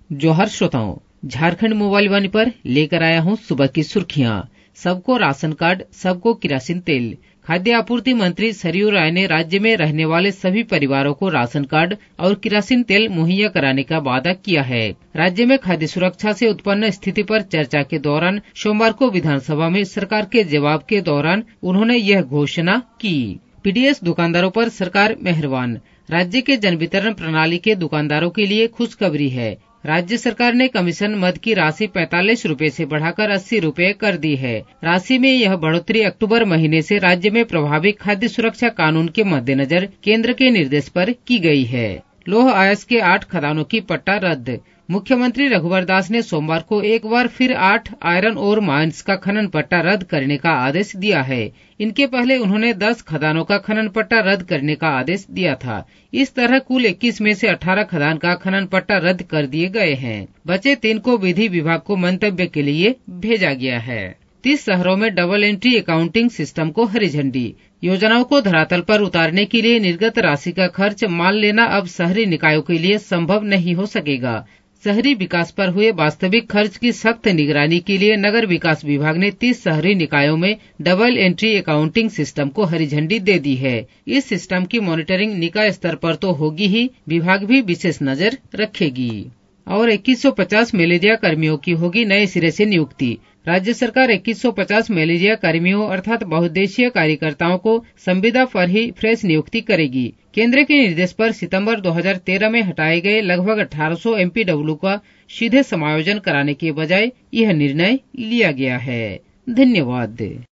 जोहर श्रोताओं, झारखंड मोबाइल वाणी पर लेकर आया हूं सुबह की सुर्खियां। सबको राशन कार्ड, सबको किरासिन तेल। खाद्य आपूर्ति मंत्री सरयू राय ने राज्य में रहने वाले सभी परिवारों को राशन कार्ड और किरासिन तेल मुहैया कराने का वादा किया है। राज्य में खाद्य सुरक्षा से उत्पन्न स्थिति पर चर्चा के दौरान सोमवार को विधानसभा में सरकार के जवाब के दौरान उन्होंने यह घोषणा की। पीडीएस दुकानदारों पर सरकार मेहरबान। राज्य के जन वितरण प्रणाली के दुकानदारों के लिए खुशखबरी है। राज्य सरकार ने कमीशन मद की राशि 45 रूपए से बढ़ाकर 80 रूपए कर दी है। राशि में यह बढ़ोतरी अक्टूबर महीने से राज्य में प्रभावी खाद्य सुरक्षा कानून के मद्देनजर केंद्र के निर्देश पर की गई है। लौह अयस्क के 8 खदानों की पट्टा रद्द। मुख्यमंत्री रघुवर दास ने सोमवार को एक बार फिर 8 आयरन ओर माइंस का खनन पट्टा रद्द करने का आदेश दिया है। इनके पहले उन्होंने 10 खदानों का खनन पट्टा रद्द करने का आदेश दिया था। इस तरह कुल 21 में से 18 खदान का खनन पट्टा रद्द कर दिए गए हैं। बचे 3 को विधि विभाग को मंतव्य के लिए भेजा गया है। 30 शहरों में डबल एंट्री अकाउंटिंग सिस्टम को हरी झंडी। योजनाओं को धरातल पर उतारने के लिए निर्गत राशि का खर्च मान लेना अब शहरी निकायों के लिए संभव नहीं हो सकेगा। शहरी विकास पर हुए वास्तविक खर्च की सख्त निगरानी के लिए नगर विकास विभाग ने 30 शहरी निकायों में डबल एंट्री अकाउंटिंग सिस्टम को हरी झंडी दे दी है। इस सिस्टम की मॉनिटरिंग निकाय स्तर पर तो होगी ही, विभाग भी विशेष नजर रखेगी। और 2150 मलेरिया कर्मियों की होगी नए सिरे से नियुक्ति। राज्य सरकार 2150 मलेरिया कर्मियों अर्थात बहुउद्देशीय कार्यकर्ताओं को संविदा पर ही फ्रेश नियुक्ति करेगी। केंद्र के निर्देश पर सितंबर 2013 में हटाए गए लगभग 1800 एमपीडब्ल्यू का सीधे समायोजन कराने के बजाय यह निर्णय लिया गया है। धन्यवाद।